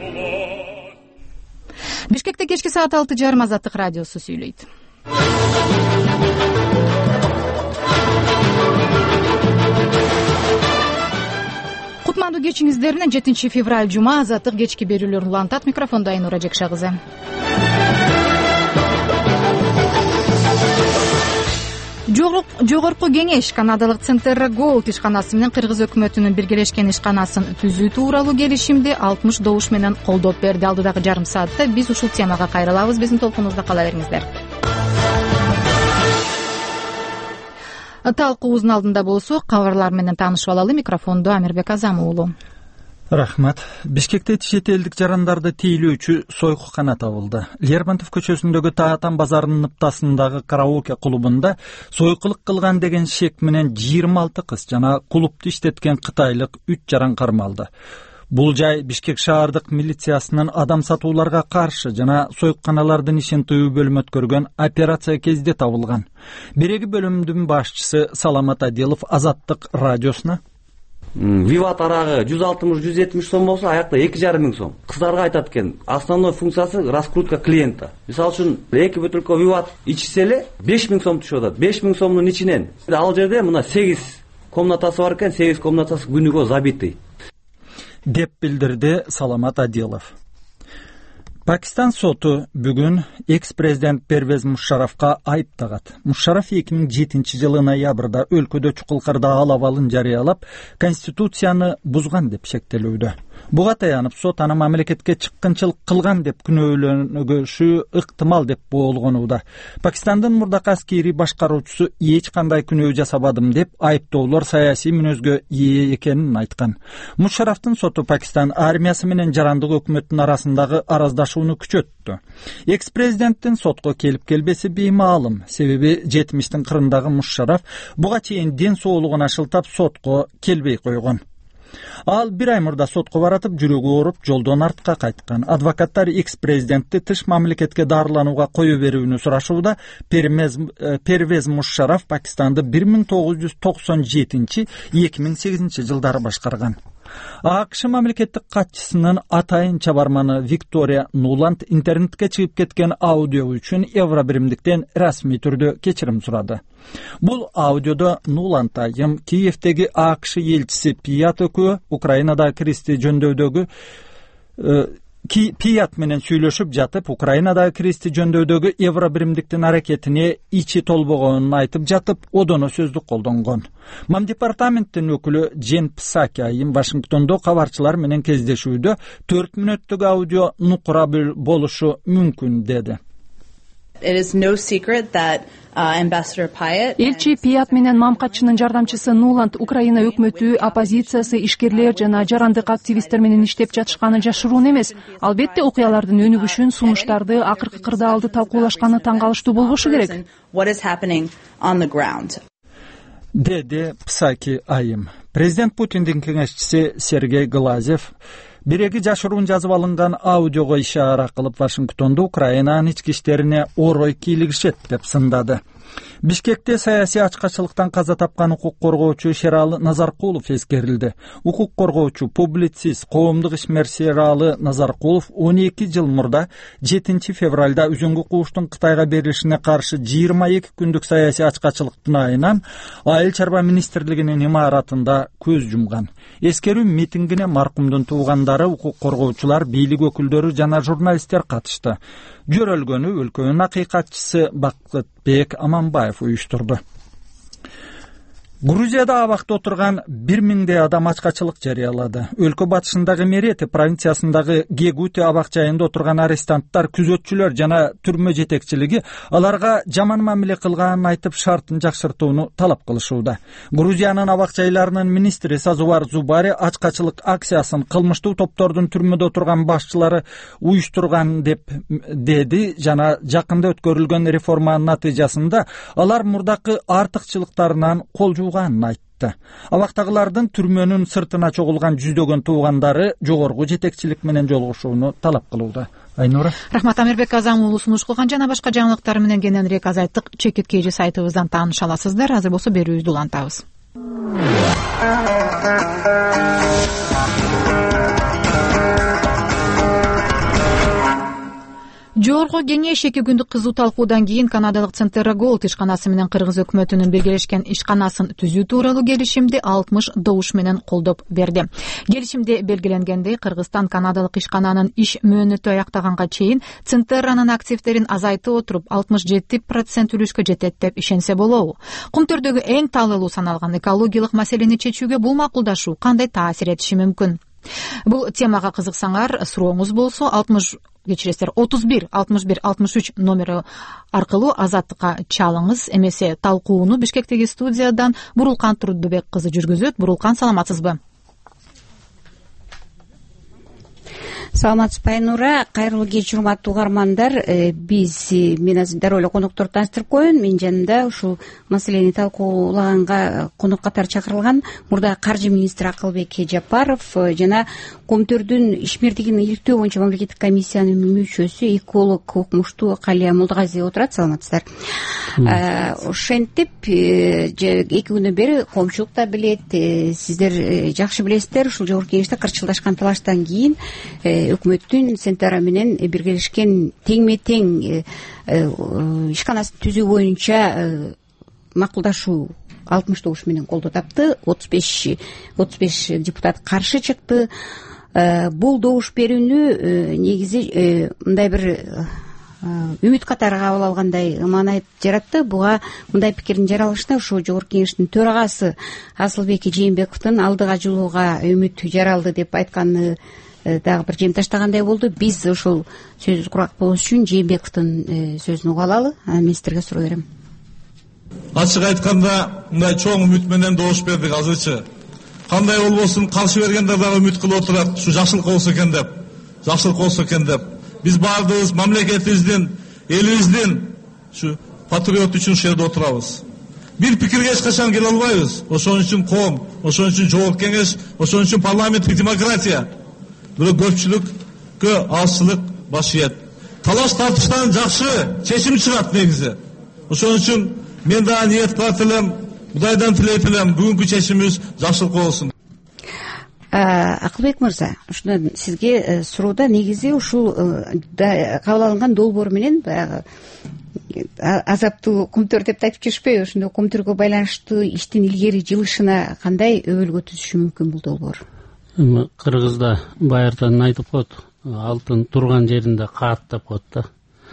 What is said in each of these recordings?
Бишкекте кечки саат 6:30 Азаттык радиосу сүйлөйт. Кутмандуу кечиңиздерine 7 февраль жума Азаттык кечки берүүлөрүн улантат. Микрофондо Айнура Жекша кызы. Жогорку кеңеш Канадалык Центерра Голд ишканасы менен Кыргыз өкмөтүнүн биргелешкен ишканасын түзүү тууралуу келишимди 60 добуш менен колдоп берди. Алдыдагы жарым саатта биз ушул темага кайрылабыз. Биздин толкунубузда кала бериңиздер. Талкуубуздун алдында болсок, кабарлар менен таанышып алалы. Микрофондо Амирбек Азам уулу. Рахмат. Бишкекте чет элдик жарандарды тейлөөчү сойкукана табылды. Лермонтов көчөсүндөгү Таатан базарынын ныптасындагы караоке клубунда сойкулук кылган деген шек менен 26 кыз жана клубду иштеткен кытайлык 3 жаран кармалды. Бул жай Бишкек шаардык милициясынын адам сатууларга каршы жана сойкуканалардын ишин тыюу бөлүмү өткөргөн операция кезде табылган. Биреги бөлүмдүн башчысы Саламат Адилов Азаттык радиосуна Виват арагы 160-170 сом болсо, аякта 2,5 миң сом. Кыздарга айтат экен, основной функциясы раскрутка клиента. Мисалы үчүн 2 бөтөлкө виват ичсе эле 5 миң сом түшүп атат. 5 миң сомдун ичинен ал жерде мына 8 комнатасы бар экен, 8 комнатасы күнүгө забитый деп билдирди Саламат Адилов. Пакистан соту бүгүн экс-президент Первез Мушарафка айып тагат. Мушараф 2007 жылы ноябрда өлкөдө чукулкарда ал абалын жарыялап, конституцияны бузган деп шектелүүдө. Буга таянып, сот аны мамлекетке чыккынчылык кылган деп күнөөлөнгөшү ыктымал деп болгонууда. Пакистандын мурдакы аскери башкаруучусу эч кандай күнөө жасабадым деп айыптоолор саясий мүнөзгө ээ экенин айткан. Мушарафтын соту Пакистан армиясы менен жарандык өкмөттүн арасындагы араздашууну күчөттү. Экс-президенттин сотко келип келбеси беймаалым. Себеби 70-тин кырындагы Мушараф буга чейин ден соолугуна шылтап сотко келбей койгон. Ал бир ай мурда сотко баратып, жүрөгү ооруп, жолдон артка кайткан. Адвокаттар экс-президентти тыш мамлекетке дарыланууга кое берүүнү сурашууда. Первез Мушараф Пакистанды 1997-2008 жылдары башкарган. АКШ мамлекеттик катчысынын атайын чабарманы Виктория Нуланд интернетке чыгып кеткен аудио үчүн евро биримдиктен расмий түрдө кечирим сурады. Бул аудиодо Нуланд айым Киевдеги АКШ элчиси Пият экөө Украинада кристи жөндөдөгү Пият менен сүйлөшүп жатып, Украинада кристи жөндөдөгү евро биримдиктин аракетине ичи толбогонун айтып жатып, одоно сөздүк колдонгон. Мам департаменттин өкүлү Джен Псаки айым Вашингтондо кабарчылар менен кездешүүдө 4 мүнөттүк аудио нукура болушу мүмкүн деди. It is no secret that Ambassador Payet Элчи Пият менен мамкатчынын жардамчысы Нуланд Украина өкмөтү, оппозициясы, ишкерлер жана жарандык активисттер менен иштеп жатышканы жашыруун эмес. Албетте окуялардын өнүгүшүн, сунуштарды, акыркы кырдаалды талкуулашканы таң калыштуу болбошу керек. What is happening on the ground? Деди Псаки айым. Президент Путиндин кеңешчиси Сергей Глазев биреги жашыруун жазып алынган аудиого ишара кылып Вашингтондо Украинанын ички иштерине орой кийлигишет деп сындады. Бишкекте саясий ачкачылыктан каза тапкан укук коргоочу Шералы Назаркулов эскерилди. Укук коргоочу, публицист, коомдук ишмер Шералы Назаркулов 12 жыл мурда 7 февралда Үзүңгү кууштун Кытайга берилишине каршы 22 күндүк саясий ачкачылыктын айынан Айыл чарба министрлигинин имаратында көз жумган. Эскерүү митингине маркумдун туугандары, укук коргоочулар, бийлик өкүлдөрү жана журналисттер катышты. Жөрөлгөнү өлкөнүн акыйкатчысы Бакытбек Аманбаев уюштурду. Грузияда абакта отурган 1000 адам ачкачылык жарыялады. Өлкө батышындагы Мерети провинциясындагы Гегути абак жайында отурган арестанттар, күзөтчүлөр жана түрмө жетекчилиги аларга жаман мамиле кылганын айтып шартын жакшыртууну талап кылышууда. Грузиянын абак жайларынын министри Сазувар Зубари ачкачылык акциясын кылмыштуу топтордун түрмөдө отурган башчылары уюштурган деп деди жана жакында өткөрүлгөн реформанын натыйжасында алар мурдакы артыкчылыктарынан кол айтты. Абактагылардын түрмөнүн сыртына чогулган жүздөгөн туугандары жогорку жетекчилик менен жолугушууну талап кылууда. Айнура. Рахмат. Амирбек Азам уулу сунуш кылган жана башка жаңылыктар менен кененирээк азайттык чекит KG сайтыбыздан тааныша аласыздар. Азыр болсо берүүбүздү улантабыз. Жогорку кеңеш 2 күндүк кызуу талкуудан кийин канадалык Centerra Gold ишканасы менен кыргыз өкмөтүнүн биргелешкен ишканасын түзүү тууралуу келишимди 60 добуш менен колдоп берди. Келишимде белгиленгендей, Кыргызстан канадалык ишкананын иш мөөнөтү аяктаганга чейин Centerra'нын активдерин азайтып отуруп 67% үлүшкө жетет деп ишенсе болобу? Кумтөрдөгү эң таалылуу саналган экологиялык маселени чечүүгө бул макулдашуу кандай таасир этиши мүмкүн? Бул темага кызыксаңар, сурооңуз болсо 31 61 63 номери аркылуу Азаттыкка чалыңыз. Эмесе талкууну Бишкектеги студиядан Бурулкан Турдубек кызы жүргүзөт. Бурулкан, саламатсызбы? Саламатсызбы Айнура, кайрылуу кеч урматтуу угармандар. Мен азыр дароо эле конокторду тааныштырып коеюн. Менин жанымда ушул маселени талкуулаганга конок катары чакырылган мурдагы каржы министри Акылбек Жапаров жана Көмтөрдүн ишмердигин иликтөө боюнча мамлекеттик комиссиянын мүчөсү эколог укмуштуу Калия Молдогазиева отурат. Саламатсыздар. Ошентип 2 күндөн бери коомчулук да билет, сиздер жакшы билесиздер, ушул жогорку кеңеште кырчылдашкан талаштан кийин өкмөттүн Centerra менен биргелешкен теңме тең ишканасын түзүү боюнча макулдашуу 60 добуш менен колдоо тапты. 35 депутат каршы чыкты. Бул добуш берүүнү негизи мындай бир үмүт катары кабыл алгандай маанайыт жаратты. Буга мындай пикирдин жаралышына ошо жогорку кеңештин төрагасы Асылбек Жээнбековдун алдыга жылууга үмүт жаралды деп айтканы дагы бир жем таштагандай болду. Биз ошол сөз курак болуш үчүн Жээнбековдун сөзүн уга алалы. Мен сиздерге суроо берем. Ачык айтканда, мындай чоң үмүт менен добуш бердик азырчы. Кандай болбосун, каршы бергендер дагы үмүт кылып отурат, ушу жакшылык болсо экен деп. Биз баардыгыбыз мамлекетибиздин, элибиздин ушу патриот үчүн ушул жерде отурабыз. Бир пикирге эч качан келе албайбыз. Ошон үчүн коом, ошон үчүн жогорку кеңеш, ошон үчүн парламенттик демократия. Бирок көпчүлүккө азчылык баш ийет. Талаш тартыштан жакшы чечим чыгат негизи. Ошон үчүн мен дагы ниет кылат элем, Кудайдан тилейт элем, бүгүнкү чечимибиз жакшылык болсун. Акылбек мырза, ушундан сизге суроода негизи ушул кабыл алынган долбоор менен баягы азаптуу Көмтөр деп айтып жүрүшпөйбү, ошондой Көмтөргө байланыштуу иштин илгери жылышына кандай өбөлгө түзүшү мүмкүн бул долбоор? Кыргызда байыртан айтып коет, алтын турган жеринде каат деп коет да.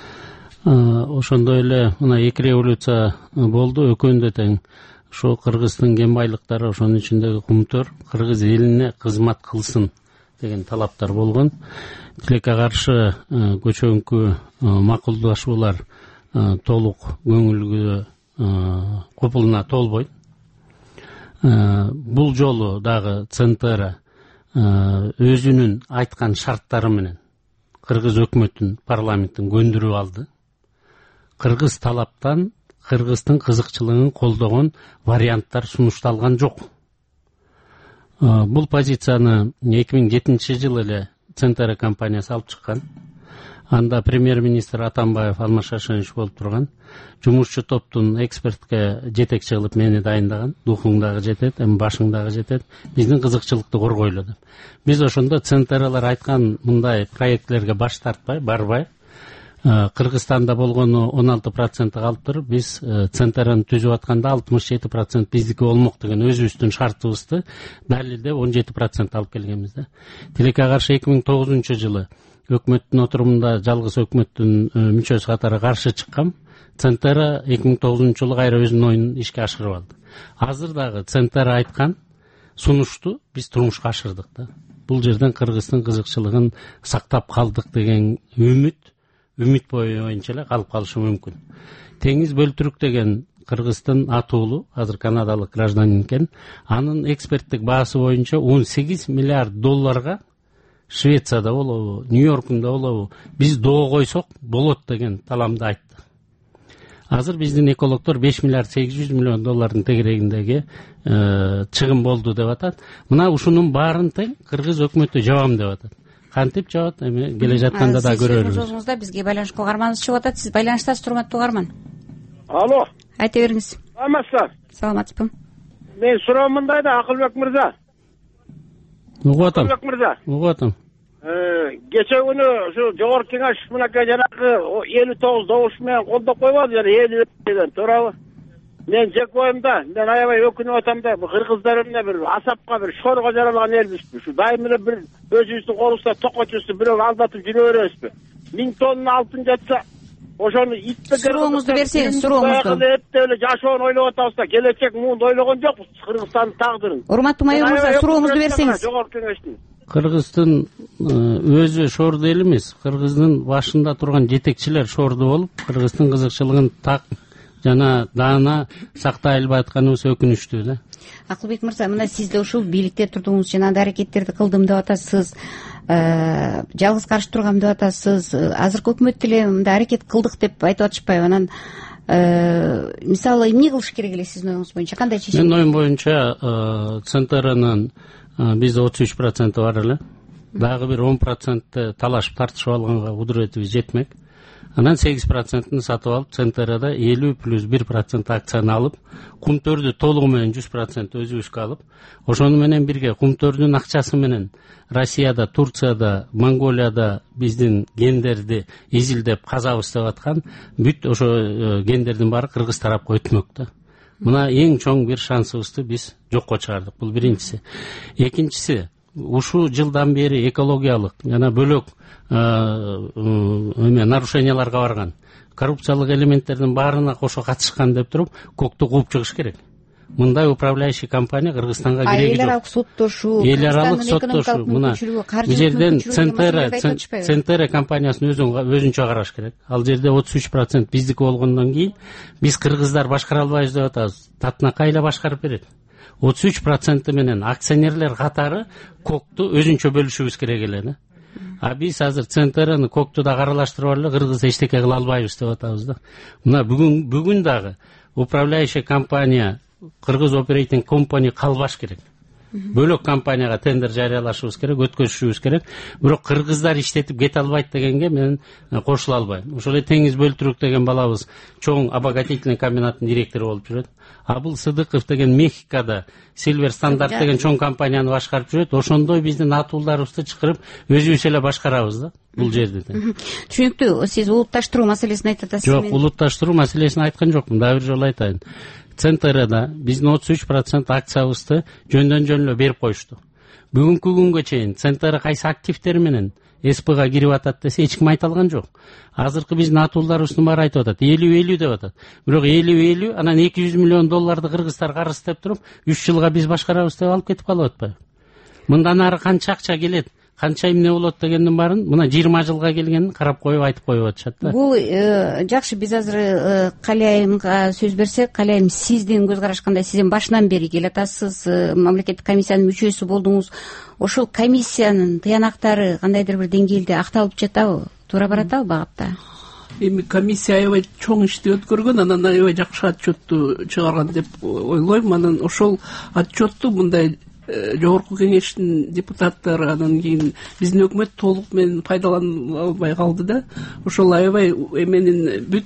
Ошондой эле мына 2 революция болду, экөөндө тең. Ошо Кыргыздын кен байлыктары, ошонун ичиндеги Көмтөр кыргыз элине кызмат кылсын деген талаптар болгон. Тилекке каршы көчөңкү макулдашуулар толук көңүлгө копулуна толбойт. Бул жолу дагы Centerra өзүнүн айткан шарттары менен кыргыз өкмөтүн, парламенттин көндүрүп алды. Кыргыз талаптан Кыргыздын кызыкчылыгын колдогон варианттар сунушталган жок. Бул позицияны 2007 жылы эле Centerra компаниясы алып чыккан. Анда премьер-министр Атамбаев Алмашашевич болуп турган. Жумушчу топтун экспертке жетекчи кылып мени дайындаган. Духуң дагы жетет, эми башың дагы жетет. Биздин кызыкчылыкты коргойлу деп. Биз ошондо Centerra'лар айткан мындай проектлерге баш тартпай, барбай, Кыргызстанда болгону 16% калып туруп, биз Centerra'ны түзүп атканда 67% биздики болмок деген өзүбүздүн шартыбызды далилдеп 17% алып келгенбиз да. Тилекке каршы 2009 жылы өкмөттүн отурумунда жалгыз өкмөттүн мүчөсү катары каршы чыккан. Centerra 2009 жылы кайра өзүнүн оюн ишке ашырып алды. Азыр дагы Centerra айткан сунушту биз турмушка ашырдык да. Бул жерден Кыргыздын кызыкчылыгын сактап калдык деген үмүт боюнча эле калып калышы мүмкүн. Теңиз Бөлтүрүк деген Кыргыздын атуулу, азыр канадалык гражданин экен. Анын эксперттик баасы боюнча 18 миллиард долларга Швецияда болобу, Нью-Йоркунда болобу, биз доо койсок болот деген таламды айтты. Азыр биздин экологдор 5 миллиард 800 миллион доллардын тегерегиндеги чыгым болду деп атат. Мына ушунун баарын тең кыргыз өкмөтү жабам деп атат. Кантип жабат? Эми келе жатканда да көрөрбүз. Сөзүңүздө бизге байланышка угарманыбыз чыгып атат. Сиз байланыштасыз, урматтуу угарман. Алло. Айта бериңиз. Саламатсыздар. Саламатсызбы. Мен суроом мындай да, Акылбек мырза. Угуп атам. Акылбек мырза. Угуп атам. Кече күнү ушу жогорку кеңеш мынакей жанагы 59 добуш менен колдоп койбоду жана 50 деген туурабы? Мен жеке оюмда, мен аябай өкүнүп атам да, бул кыргыздар эмне бир асапка бир шорго жаралган элбизби? Ушу дайым эле бир өзүбүздүн колубузда токочусу бирөө алдатып жүрө беребизби? 1000 тонна алтын жатса, ошону итпе сурооңузду берсеңиз, сурооңузду. Эптеп эле жашоону ойлоп атабыз да, келечек муунду ойлогон жокпуз Кыргызстандын тагдырын. Урматтуу майор мырза, сурооңузду берсеңиз. Жогорку кеңештин. Кыргыздын өзү шорду эл эмес, Кыргыздын башында турган жетекчилер шорду болуп, Кыргыздын кызыкчылыгын так жана даана сактай албай атканыбыз өкүнүчтүү да. Акылбек мырза, мына сиз да ушул бийликте турдуңуз, жана аракеттерди кылдым деп атасыз, жалгыз каршы тургам деп атасыз. Азыркы өкмөт деле мындай аракет кылдык деп айтып атышпайбы? Анан мисалы эмне кылыш керек эле сиздин оюңуз боюнча? Кандай чечим? Менин оюм боюнча ЦНТРнын бизде 33% бар эле. Дагы бир 10% талашып тартышып алганга кудуретибиз жетмек. Анан 8%-ны сатып алып, ЦНТРда 50+1% акцияны алып, Кумтөрдү толугу менен 100% өзүбүзгө алып, ошону менен бирге Кумтөрдүн акчасы менен Россияда, Турцияда, Монголияда биздин гендерди изилдеп казабыз деп аткан бүт ошо гендердин баары кыргыз тарапка өтмөк да. Мына эң чоң бир шансыбызды биз жокко чыгардык. Бул биринчиси. Экинчиси, ушул жылдан бери экологиялык жана бөлөк нарушенияларга барган коррупциялык элементтердин баарына кошо катышкан деп туруп, көктү кууп чыгыш керек. Мындай управляющий компания Кыргызстанга кереги жок. Эл аралык соттошуу, эл аралык соттошуу, мына бул жерден ЦНТР компаниясын өзүнчө караш керек. Ал жерде 33% биздики болгондон кийин биз кыргыздар башкара албайбыз деп атабыз. Татына кайла башкарып берет? 33% менен акционерлер катары кокту өзүнчө бөлүшүбүз керек эле да. А биз азыр ЦНТРны кокту да аралаштырып эле кыргызда эчтеке кыла албайбыз деп атабыз да. Мына бүгүн дагы управляющий компания Кыргыз Operating Company калбаш керек. Бөлөк компанияга тендер жарыялашыбыз керек, өткөзүшүбүз керек. Бирок кыргыздар иштетип кете албайт дегенге мен кошула албайм. Ошол эле Теңиз Бөлтүрүк деген балабыз чоң обогатительный комбинаттын директору болуп жүрөт. Абыл Сыдыков деген Мехикода Silver Стандарт деген чоң компанияны башкарып жүрөт. Ошондой биздин атуулдарыбызды чакырып өзүбүз эле башкарабыз да бул жерде. Түшүнүктүү. Сиз улутташтыруу маселесин айтып атасыз. Жок, улутташтыруу маселесин айткан жокмун. Дагы бир жолу айтайын. ЦНТРда биздин 33% акциябызды жөндөн жөн эле берип коюшту. Бүгүнкү күнгө чейин ЦНТР кайсы активтери менен СПга кирип атат десе эч ким айта алган жок. Азыркы биздин атуулдарыбыздын баары айтып атат, 50-50 деп атат. Бирок 50-50 анан $200 миллион кыргыздар карыз деп туруп, 3 жылга биз башкарабыз деп алып кетип калып атпайбы? Мындан ары канча акча келет, канча эмне болот дегендин баарын мына 20 жылга келгенин карап коюп айтып коюп атышат да. Бул жакшы, биз азыр Калайымга сөз берсек, Калайым, сиздин көз караш кандай? Сиз башынан бери келатасыз, мамлекеттик комиссиянын мүчөсү болдуңуз. Ошол комиссиянын тыянактары кандайдыр бир деңгээлде акталып жатабы? Туура баратабы багытта? Эми комиссия аябай чоң ишти өткөргөн, анан аябай жакшы отчетту чыгарган деп ойлойм. Анан ошол отчетту мындай жогорку кеңештин депутаттары анан кийин биздин өкмөт толук менен пайдалана албай калды да. Ошол аябай эменин бүт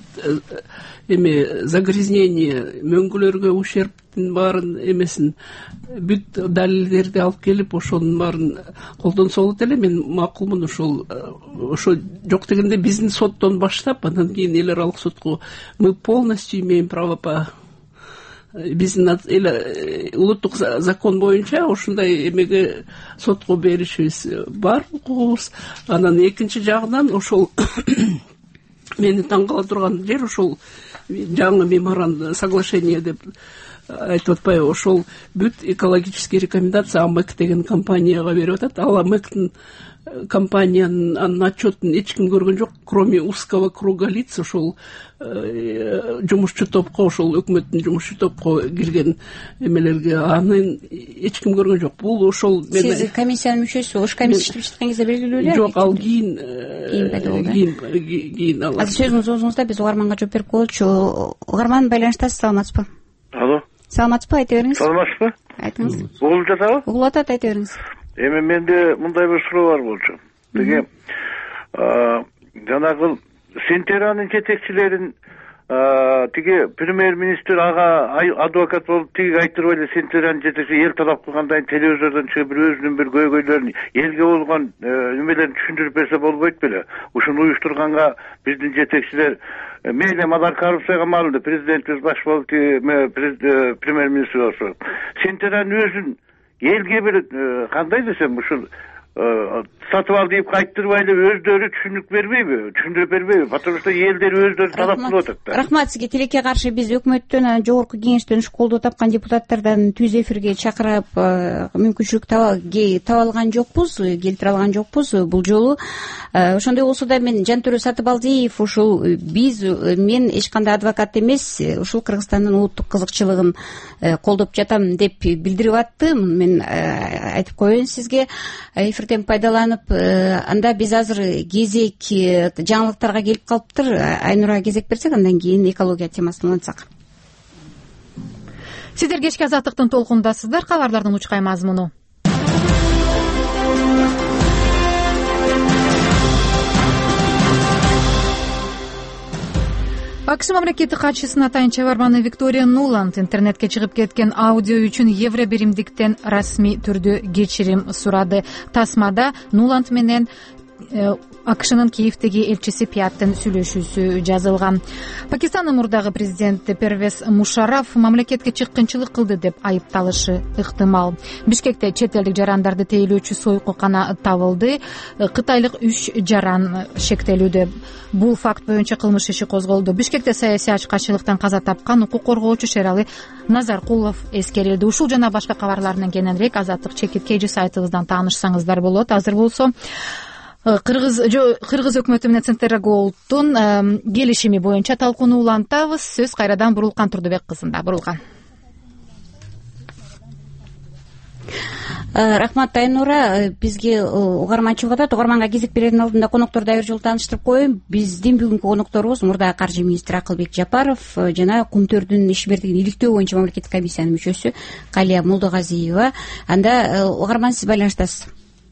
загрязнение, мөңгүлөргө ущербтин баарын эмесин бүт далилдерди алып келип, ошонун баарын колдонсо болот эле. Мен макулмун. Ошо жок дегенде биздин соттон баштап, анан кийин эл аралык сотко мы полностью имеем право по биздин улуттук закон боюнча ушундай эмеге сотко беришибиз бар укугубуз. Анан экинчи жагынан ошол мени таң кала турган жер ошол жаңы меморандум соглашение деп айтып атпайбы, ошол бүт экологический рекомендация АМЭК деген компанияга берип атат. Ал АМЭКтин компаниянын отчетун эч ким көргөн жок, кроме узкого круга лиц. Ошол жумушчу топко, ошол өкмөттүн жумушчу топко кирген эмелерге анын эч ким көргөн жок. Бул ошол сиз комиссиянын мүчөсү, ош комиссия иштеп жаткан кезде белгилүү эле? Жок, ал кийин азыр сөзүңүз оозуңузда, биз угарманга жооп берип коелучу. Угарман, байланыштасыз, саламатсызбы? Алло. Саламатсызбы, айта бериңиз. Саламатсызбы? Айтыңыз. Угулуп жатабы? Угулуп атат, айта бериңиз. Эми менде мындай бир суроо бар болчу. Деге жанагы ЦНТРнын жетекчилерин тиги премьер-министр ага адвокат болуп тиги айтырып эле сентеранын жетекчи эл талап кылгандай телевизордон чыгып бир өзүнүн бир көйгөйлөрүн элге болгон немелерин түшүндүрүп берсе болбойт беле? Ушуну уюштурганга биздин жетекчилер мейли алар коррупцияга малынды, президентибиз баш болуп премьер-министр болсо сентеранын өзүн элге бир кандай десем ушул сатып ал дейп кайттырбай эле өздөрү түшүндүрүп бербейби? Потому что элдер өздөрү талап кылып атат да. Рахмат сизге. Тилекке каршы биз өкмөттөн, жогорку кеңештен ушу колдоо тапкан депутаттардан түз эфирге чакырып мүмкүнчүлүк таба алган жокпуз, келтире алган жокпуз бул жолу. Ошондой болсо да мен Жантөрө Сатыбалдиев ушул мен эч кандай адвокат эмес, ушул Кыргызстандын улуттук кызыкчылыгын колдоп жатам деп билдирип аттым. Мен айтып коеюн сизге, эфирден пайдаланып, анда биз азыр кезек жаңылыктарга келип калыптыр. Айнура кезек берсек, андан кийин экология темасын улантсак. Сиздер кечки азаттыктын толкундасыздар. Кабарлардын учкай мазмуну. АКШ мамлекеттик катчысынын атайын чыгарманы Виктория Нуланд интернетке чыгып кеткен аудио үчүн евро биримдиктен расмий түрдө кечирим сурады. Тасмада Нуланд менен АКШнын Киевдеги элчиси Пияттын сүйлөшүүсү жазылган. Пакистандын мурдагы президенти Первез Мушараф мамлекетке чыккынчылык кылды деп айыпталышы ыктымал. Бишкекте чет элдик жарандарды тейлөөчү сойку кана табылды. Кытайлык 3 жаран шектелүүдө. Бул факт боюнча кылмыш иши козголду. Бишкекте саясий ачкачылыктан каза тапкан укук коргоочу Шерали Назаркулов эскерилди. Ушул жана башка кабарларынан кененирээк Азаттык чекиткейжи сайтыбыздан таанышсаңыздар болот. Азыр болсо Кыргыз өкмөтү менен Центера Голдтун келишими боюнча талкууну улантабыз. Сөз кайрадан Бурулкан Турдубек кызында. Бурулкан. Рахмат Айнура, бизге угарманчы атат. Угарманга кезек берердин алдында конокторду дагы бир жолу тааныштырып коеюн. Биздин бүгүнкү конокторубуз мурдагы каржы министри Акылбек Жапаров жана Кумтөрдүн ишбердигин иликтөө боюнча мамлекеттик комиссиянын мүчөсү Калия Молдогазиева. Анда угарман, сиз байланыштасыз.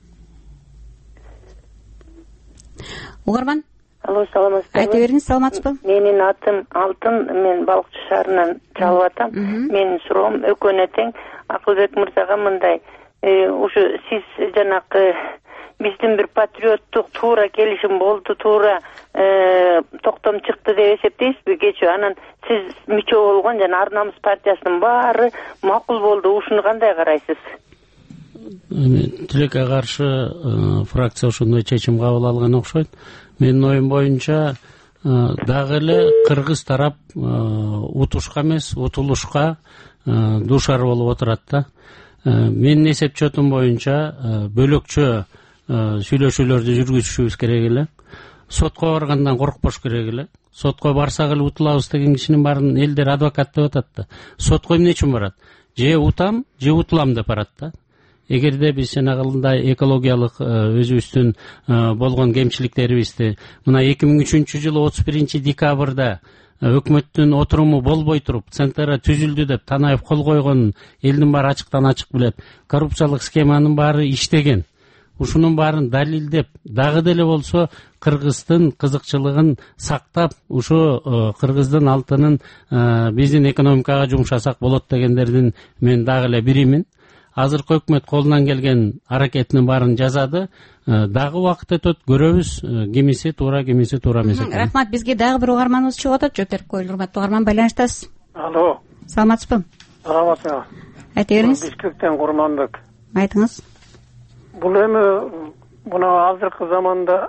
Угарман. Алло, саламатсызбы? Айта бериңиз, саламатсызбы? Менин атым Алтын, мен Балыкчы шаарынан чалып атам. Менин суроом экөөнө тең. Акылбек мырзага мындай, ушу сиз жанакы биздин бир патриоттук туура келишим болду, туура токтом чыкты деп эсептейсизби кечээ? Анан сиз мүчө болгон жана Ар намыс партиясынын баары макул болду. Ушуну кандай карайсыз? Тилекке каршы фракция ошондой чечим кабыл алган окшойт. Менин оюм боюнча дагы эле кыргыз тарап утушка эмес, утулушка дуушар болуп отурат да. Менин эсеп-четум боюнча бөлөкчө сүйлөшүүлөрдү жүргүзүшүбүз керек эле. Сотко баргандан коркпош керек эле. Сотко барсак эле утулабыз деген кишинин баарын элдер адвокат деп атат да. Сотко эмне үчүн барат? Же утам, же утулам деп барат да. Эгерде биз жанагындай экологиялык өзүбүздүн болгон кемчиликтерибизди мына 2003 жылы 31 декабрда өкмөттүн отуруму болбой туруп Центера түзүлдү деп Танаев кол койгонун элдин баары ачыктан ачык билет. Коррупциялык схеманын баары иштеген. Ушунун баарын далилдеп, дагы деле болсо Кыргыздын кызыкчылыгын сактап, ушу Кыргыздын алтынын биздин экономикага жумшасак болот дегендердин мен дагы эле биримин. Азыркы өкмөт колунан келген аракетинин баарын жазады. Дагы убакыт өтөт, көрөбүз кимиси туура, кимиси туура эмес экенин. Рахмат. Бизге дагы бир угарманыбыз чыгып атат. Жооп берип коелу. Урматтуу угарман, байланыштасыз. Алло. Саламатсызбы? Саламатсызбы. Айта бериңиз. Бишкектен Курманбек. Айтыңыз. Бул эми мына азыркы заманда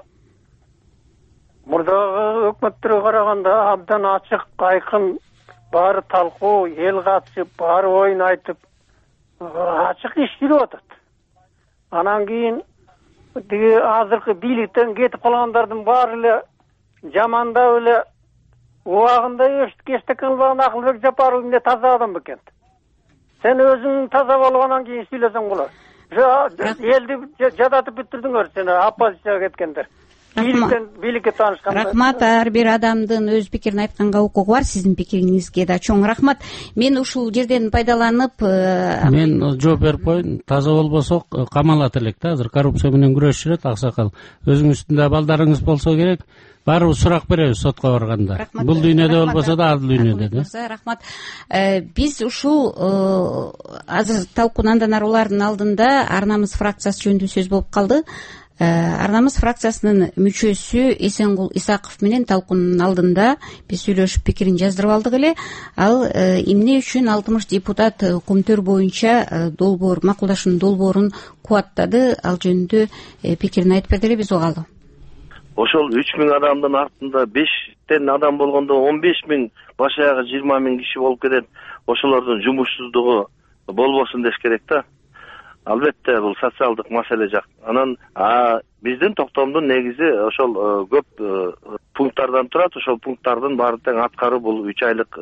мурдагы өкмөттөргө караганда абдан ачык, айкын, баары талкуу, эл катышып, баары оюн айтып ачык иш жүрүп атат. Анан кийин тиги азыркы бийликтен кетип калгандардын баары эле жамандап эле убагында эчтеке кылбаган Акылбек Жапаров эмне таза адам бекен. Сен өзүң таза болгондон кийин сүйлөсөң болот. Элди жадатып бүтүрдүңөр сен оппозицияга кеткендер. бийликке таанышкан. Рахмат. Ар бир адамдын өз пикирин айтканга укугу бар. Сиздин пикириңизге да чоң рахмат. Мен ушул жерден пайдаланып мен жооп берип коеюн. Таза болбосок камалат элек да. Азыр коррупция менен күрөшүп жүрөт. Аксакал, өзүңүздүн да балдарыңыз болсо керек. Баарыбыз сурак беребиз сотко барганда. Бул дүйнөдө болбосо да ал дүйнөдө да. Рахмат. Биз ушул азыр талкуун андан ары улардын алдында Ар намыс фракциясы жөнүндө сөз болуп калды. Ар намыс фракциясынын мүчөсү Эсенгул Исаков менен талкуунун алдында биз сүйлөшүп пикирин жаздырып алдык эле. Ал эмне үчүн 60 депутат көмтөр боюнча долбоор, макулдашуунун долбоорун кубаттады, ал жөнүндө пикирин айтып берди эле, биз угалы. Ошол 3000 адамдын артында 5тен адам болгондо 15.000, баш аягы 20.000 киши болуп кетет. Ошолордун жумушсуздугу болбосун деш керек да. Албетте бул социалдык маселе жак. Анан биздин токтомдун негизи ошол көп пункттардан турат. Ошол пункттардын баары тең аткаруу бул 3 айлык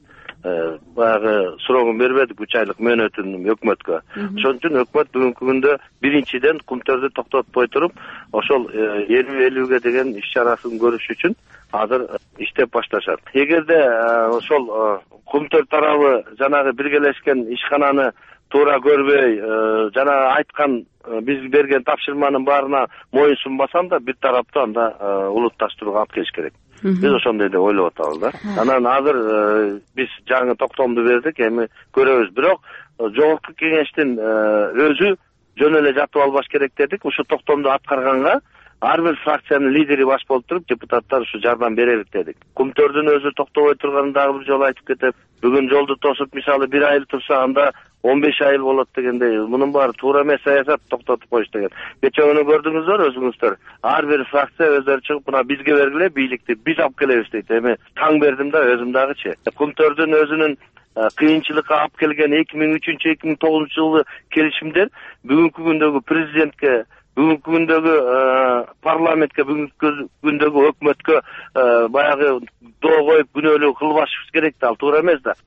баягы срогун бербедик, 3 айлык мөөнөтүн өкмөткө. Ошон үчүн өкмөт бүгүнкү күндө биринчиден кумтөрдү токтотпой туруп, ошол 50-50ге деген иш чарасын көрүш үчүн азыр иштеп башташат. Эгерде ошол кумтөр тарабы жанагы биргелешкен ишкананы туура көрбөй, жана айткан биз берген тапшырманын баарына моюн сунбасам да, бир тарапты анда улутташтырууга алып келиш керек. Биз ошондой деп ойлоп атабыз да. Анан азыр биз жаңы токтомду бердик, эми көрөбүз. Бирок жогорку кеңештин өзү жөн эле жатып албаш керек дедик. Ушу токтомду аткарганга ар бир фракциянын лидери баш болуп туруп, депутаттар ушу жардам берелик дедик. Кумтөрдүн өзү токтобой турганын дагы бир жолу айтып кетип, бүгүн жолду тосуп, мисалы 1 айыл турса, анда 15 айыл болот дегендей. Мунун баары туура эмес, саясат токтотуп коюш деген. Кечээ көрдүңүздөр өзүңүздөр. Ар бир фракция өздөрү чыгып, мына бизге бергиле бийликти, биз алып келебиз дейт. Эми таң бердим да өзүм дагычы. Кумтөрдүн өзүнүн кыйынчылыкка алып келген 2003-2009 жылы келишимдер бүгүнкү күндөгү президентке, бүгүнкү күндөгү парламентке, бүгүнкү күндөгү өкмөткө баягы доо коюп күнөөлүү кылбашыбыз керек да, ал туура эмес да.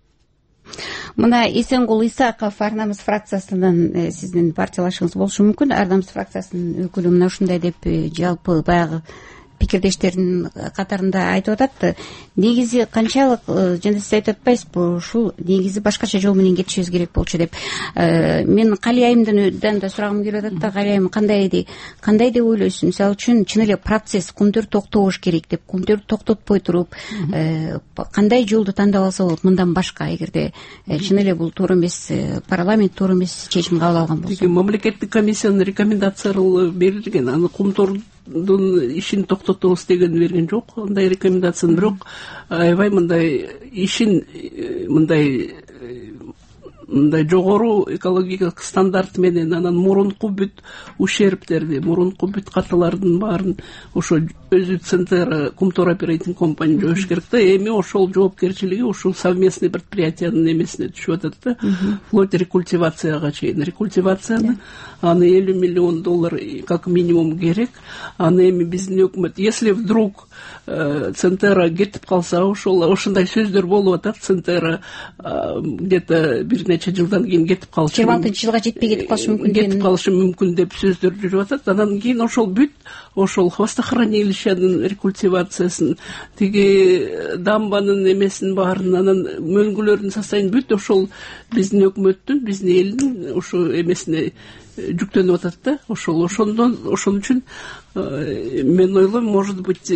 Мына Эсенгул Исаков Ар намыс фракциясынын сиздин партиялашыңыз болушу мүмкүн. Ар намыс фракциясынын өкүлү мына ушундай деп жалпы баягы пикирдештердин катарында айтып атат. Негизи канчалык, жана сиз айтып атпайсызбы, ушул негизи башкача жол менен кетишибиз керек болчу деп. Мен Кали айымдан да сурагым келип атат да, Кали айым кандай деп ойлойсуз? Мисалы үчүн чын эле процесс кумтөр токтобош керек деп, кумтөр токтотпой туруп, кандай жолду тандап алса болот мындан башка, эгерде чын эле бул туура эмес, парламент туура эмес чечим кабыл алган болсо? Мамлекеттик комиссиянын рекомендациялары берилген, аны кумтор ишин токтотобуз деген берген жок, андай рекомендацияны. Бирок аябай мындай ишин мындай жогору экологиялык стандарт менен, анан мурунку бүт ущербтерди, мурунку бүт каталардын баарын ошо өзү Центр Кумтор оперейтинг компания жоош керек да. Эми ошол жоопкерчилиги ушул совместный предприятиянын эмесине түшүп атат да. Вплоть рекультивацияга чейин. Рекультивацияны аны $50 миллион как минимум керек. Аны эми биздин өкмөт, если вдруг Центра кетип калса, ошондой сөздөр болуп атат. Центра где-то бир нече жылдан кийин кетип калышы, 26-жылга жетпей кетип калышы мүмкүн деп сөздөр жүрүп атат. Анан кийин ошол бүт ошол хвостохранилищенин рекультивациясын, тиги дамбанын эмесин баарын, анан мөңгүлөрдүн состояниен бүт ошол биздин өкмөттүн, биздин элдин ошо эмесине жүктөнүп атат да. Ошол үчүн мен ойлойм, может быть,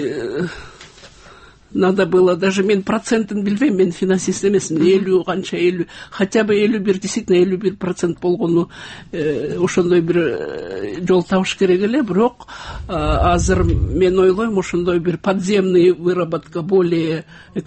надо было, даже мен процентин билбейм, мен финансист эмесмин, 50 канча 50, хотя бы 51, действительно 51% болгону ошондой бир жол табыш керек эле. Бирок азыр мен ойлойм, ошондой бир подземный выработка более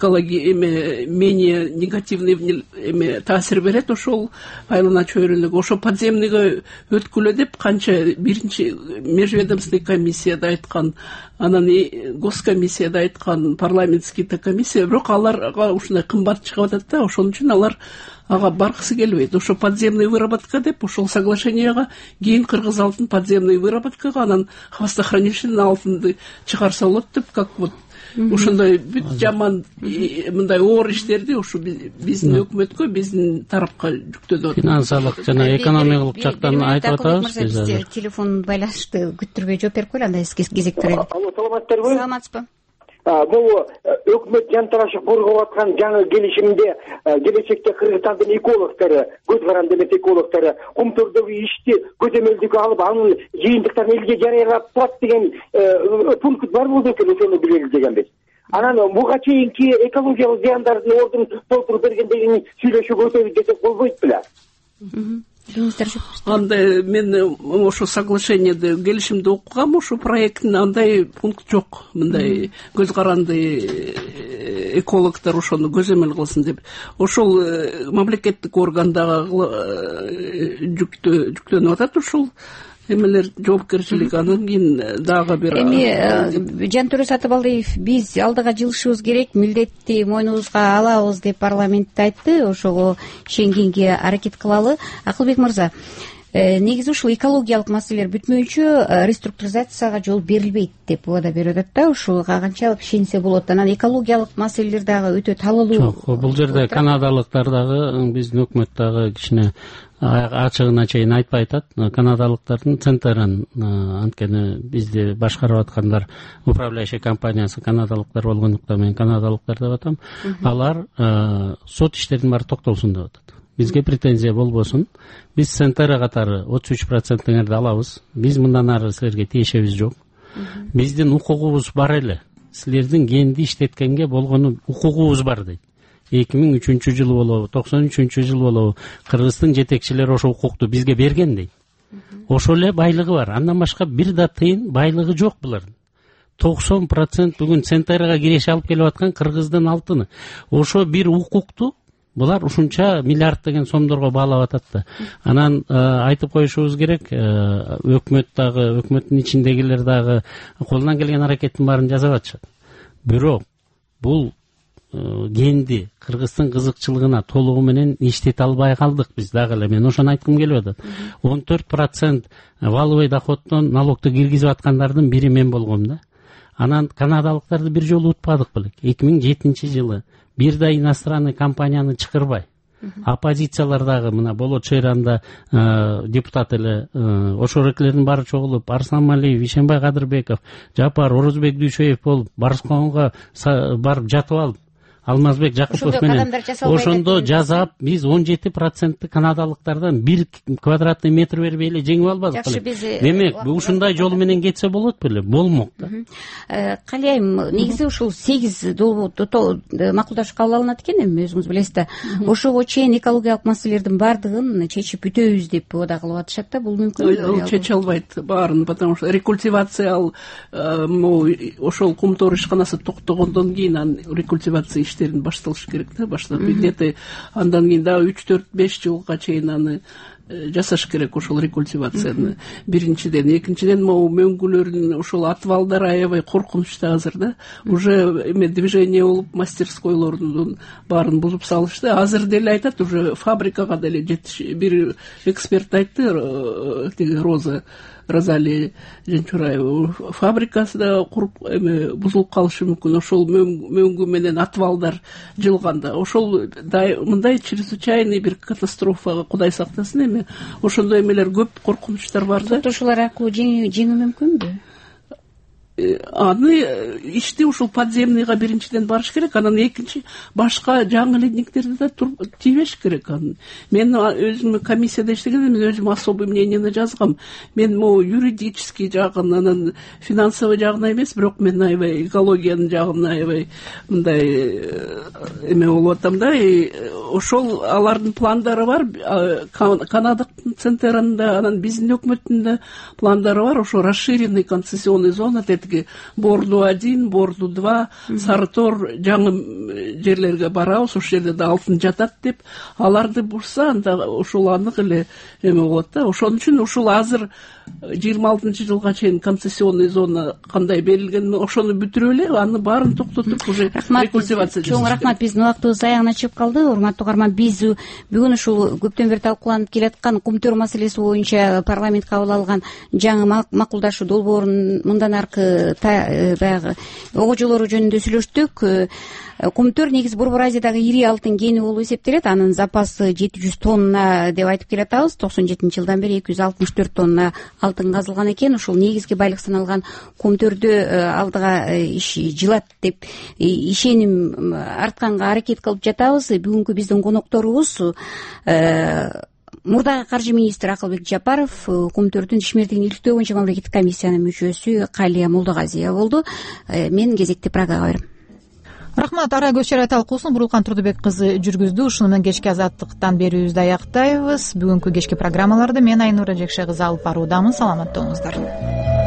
менее негативный таасир берет ошол айлана чөйрөлүгү. Ошо подземныйга өткүлө деп канча биринчи межведомственный комиссияда айткан, анан госкомиссияда айткан, парламентский комиссия, бирок аларга ушундай кымбат чыгып атат да. Ошон үчүн алар ага баргысы келбейт. Ошо подземный выработка деп ошол соглашенияга кийин кыргыз алтын подземный выработкага, анан хвостохранилищенин алтынды чыгарса болот деп, как вот ошондой бүт жаман мындай оор иштерди ушу биздин өкмөткө, биздин тарапка жүктөдүп атат. Финансылык жана экономикалык жактан айтып атабыз. Биз телефон байланышты күттүрбөй жооп берип коелу, анда кезек берели. Алло, саламатсыздарбы? Саламатсызбы? Бул өкмөт жантарашып коргоп аткан жаңы келишимде келечекте Кыргызстандын экологдору, көз каранды эмес экологдору кумтөрдөгү ишти көзөмөлдүккө алып, анын жыйынтыктарын элге жарыялап турат деген пункт бар болду экен, ошону билели дегенбиз. Анан буга чейинки экологиялык зыяндардын ордун толтуруп бергендегин сүйлөшүп өтөбүз десек болбойт беле? Андай мен ошо соглашениеде келишимди окугам, ошо проекттин андай пункт жок. Мындай көз каранды экологдор ошону көзөмөл кылсын деп. Ошол мамлекеттик органдагы жүктөнүп атат ушул эмелер, жоопкерчилик. Анан кийин дагы бир эми Жантөрө Сатыбалдиев биз алдыга жылышыбыз керек, милдетти мойнубузга алабыз деп парламентте айтты. Ошого ишенгенге аракет кылалы. Акылбек мырза, негизи ушул экологиялык маселелер бүтмөйүнчө реструктуризацияга жол берилбейт деп убада берип атат да. Ушуга канчалык ишенсе болот? Анан экологиялык маселелер дагы өтө талаалуу. Жок, бул жерде канадалыктар дагы биздин өкмөт дагы кичине ачыгына чейин айтпай атат. Канадалыктардын центрин анткени бизди башкарып аткандар управляющий компаниясы канадалыктар болгондуктан мен канадалыктар деп атам. Алар сот иштерин баары токтолсун деп атат. Бизге претензия болбосун. Биз центр катары 33%-ңерди алабыз. Биз мындан ары силерге тиешебиз жок. Биздин укугубуз бар эле. Силердин кенди иштеткенге болгону укугубуз бар дейт. 2003-жылы болобу, 93-жылы болобу Кыргыздын жетекчилери ошо укукту бизге берген дейт. Ошол эле байлыгы бар. Андан башка бир да тыйын байлыгы жок булардын. 90% бүгүн центрга киреше алып келип аткан Кыргыздын алтыны. Ошо бир укукту булар ушунча миллиард сомдорго баалап атат да. Анан айтып коюшубуз керек, өкмөт дагы, өкмөттүн ичиндегилер дагы колунан келген аракеттин баарын жасап атышат. Бирок бул кенди Кыргыздын кызыкчылыгына толугу менен иштете албай калдык биз дагы эле. Мен ошону айткым келип атат. 14% валовый доходдон налогду киргизип аткандардын бири мен болгом да. Анан канадалыктарды бир жолу утпадык белек. 2007-жылы бир да иностранный компанияны чакырбай, оппозициялар дагы мына Болот Шейранда депутат эле, ошорекилердин баары чогулуп, Арслан Малиев, Ишенбай Кадырбеков, Жапар Орозбек Дүйшөев болуп, Барысконго барып жатып алып, Алмазбек Жакупов менен ошондо жазап, биз 17% канадалыктардан 1 квадратный метр бербей эле жеңип албадык беле. Демек, ушундай жол менен кетсе болот беле? Болмок да. Калайым, негизи ушул 8 макулдаш кабыл алынат экен, эми өзүңүз билесиз да. Ошого чейин экологиялык маселелердин баардыгын чечип бүтөбүз деп убада кылып атышат да. Бул мүмкүн? Ал чече албайт баарын, потому что рекультивация ошол кумтор ишканасы токтогондон кийин рекультивация иштерин башталыш керек да, баштап где-то андан кийин дагы 3-4-5 жылга чейин аны жасаш керек ошол рекультивацияны. Биринчиден, экинчиден могу мөңгүлөрдүн ошол атвалдары аябай коркунучта азыр да. Уже эме движение болуп, мастерскойлордун баарын бузуп салышты. Азыр деле айтат, уже фабрикага деле бир эксперт айтты, Розалия Жанчураева, фабрикасы да куруп бузулуп калышы мүмкүн. Ошол мөңгү менен атвалдар жылганда, ошол мындай чрезвычайный бир катастрофага Кудай сактасын эми, ошондой эмелер көп, коркунучтар бар да. Ошолор аркылуу жеңүү мүмкүнбү? Аны ишти ушул подземныйга биринчиден барыш керек, анан экинчи башка жаңы ледниктерди да тийбеш керек. Мен өзүм комиссияда иштегенде мен өзүм особый мнениени жазгам. Мен могу юридический жагын, анан финансовый жагына эмес, бирок мен аябай экологиянын жагына аябай мындай эме болуп атам да. Ошол алардын пландары бар. Канадалык центрында, анан биздин өкмөттүн да пландары бар. Ошо расширенный концессионный зона тиги Борлу 1, Борлу 2, Сарытор жаңы жерлерге барабыз, ошол жерде да алтын жатат деп, аларды бурса анда ошол анык эле эме болот да. Ошон үчүн ушул азыр 26-жылга чейин концессионный зона кандай берилген, ошону бүтүрүп эле аны баарын токтотуп уже рекультивация. Чоң рахмат, биздин убактыбыз аягына чыгып калды. Урматтуу угарман, биз бүгүн ушул көптөн бери талкууланып келаткан Кумтөр маселеси боюнча парламент кабыл алган жаңы макулдашуу долбоорунун мындан аркы баягы огожолору жөнүндө сүйлөштүк. Кумтөр негизи Борбор Азиядагы ири алтын кени болуп эсептелет. Анын запасы 700 тонна деп айтып келатабыз. 97-жылдан бери 264 тонна алтын казылган экен. Ушул негизги байлык саналган Кумтөрдө алдыга иш жылат деп ишеним артканга аракет кылып жатабыз. Бүгүнкү биздин конокторубуз мурдагы каржы министри Акылбек Жапаров, Кумтөрдүн ишмердигин иликтөө боюнча мамлекеттик комиссиянын мүчөсү Калия Молдогазиева болду. Мен кезекти программага берем. Рахмат. Ара көз чарай талкуусун Бурулкан Турдубек кызы жүргүздү. Ушуну менен кечки азаттыктан берүүбүздү аяктайбыз. Бүгүнкү кечки программаларды мен Айнура Жекше кызы алып баруудамын. Саламатта болуңуздар.